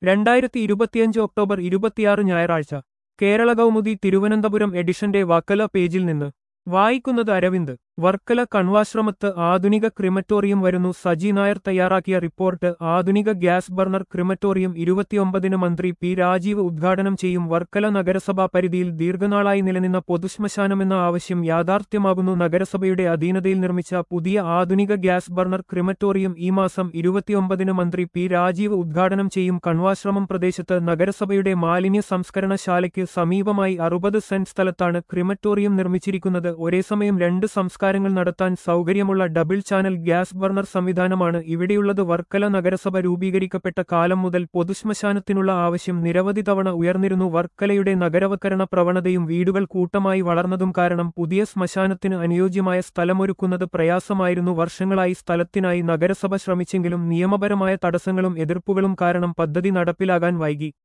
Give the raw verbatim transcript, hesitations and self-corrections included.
രണ്ടായിരത്തി ഇരുപത്തിയഞ്ച് ഒക്ടോബർ ഇരുപത്തിയാറ് ഞായറാഴ്ച കേരള കൗമുദി തിരുവനന്തപുരം എഡിഷന്റെ വക്കല പേജിൽ നിന്ന് വായിക്കുന്നത് അരവിന്ദ്. വർക്കല കണ്വാശ്രമത്ത് ആധുനിക ക്രിമറ്റോറിയം വരുന്നു. സജി നായർ തയ്യാറാക്കിയ റിപ്പോർട്ട്. ആധുനിക ഗ്യാസ് ബർണർ ക്രിമറ്റോറിയം ഇരുപത്തിയൊമ്പതിന് മന്ത്രി പി രാജീവ് ഉദ്ഘാടനം ചെയ്യും. വർക്കല നഗരസഭാ പരിധിയിൽ ദീർഘനാളായി നിലനിന്ന പൊതുശ്മശാനമെന്ന ആവശ്യം യാഥാർത്ഥ്യമാകുന്നു. നഗരസഭയുടെ അധീനതയിൽ നിർമ്മിച്ച പുതിയ ആധുനിക ഗ്യാസ് ബർണർ ക്രിമറ്റോറിയം ഈ മാസം ഇരുപത്തിയൊമ്പതിന് മന്ത്രി പി രാജീവ് ഉദ്ഘാടനം ചെയ്യും. കണ്വാശ്രമം പ്രദേശത്ത് നഗരസഭയുടെ മാലിന്യ സംസ്കരണശാലയ്ക്ക് സമീപമായി അറുപത് സെന്റ് സ്ഥലത്താണ് ക്രിമറ്റോറിയം നിർമ്മിച്ചിരിക്കുന്നത്. ഒരേസമയം രണ്ട് സംസ്കാരങ്ങൾ നടത്താൻ സൗകര്യമുള്ള ഡബിൾ ചാനൽ ഗ്യാസ് ബർണർ സംവിധാനമാണ് ഇവിടെയുള്ളത്. വർക്കല നഗരസഭ രൂപീകരിക്കപ്പെട്ട കാലം മുതൽ പൊതുശ്മശാനത്തിനുള്ള ആവശ്യം നിരവധി തവണ ഉയർന്നിരുന്നു. വർക്കലയുടെ നഗരവൽക്കരണ പ്രവണതയും വീടുകൾ കൂട്ടമായി വളർന്നതും കാരണം പുതിയ ശ്മശാനത്തിന് അനുയോജ്യമായ സ്ഥലമൊരുക്കുന്നത് പ്രയാസമായിരുന്നു. വർഷങ്ങളായി സ്ഥലത്തിനായി നഗരസഭ ശ്രമിച്ചെങ്കിലും നിയമപരമായ തടസ്സങ്ങളും എതിർപ്പുകളും കാരണം പദ്ധതി നടപ്പിലാകാൻ വൈകി.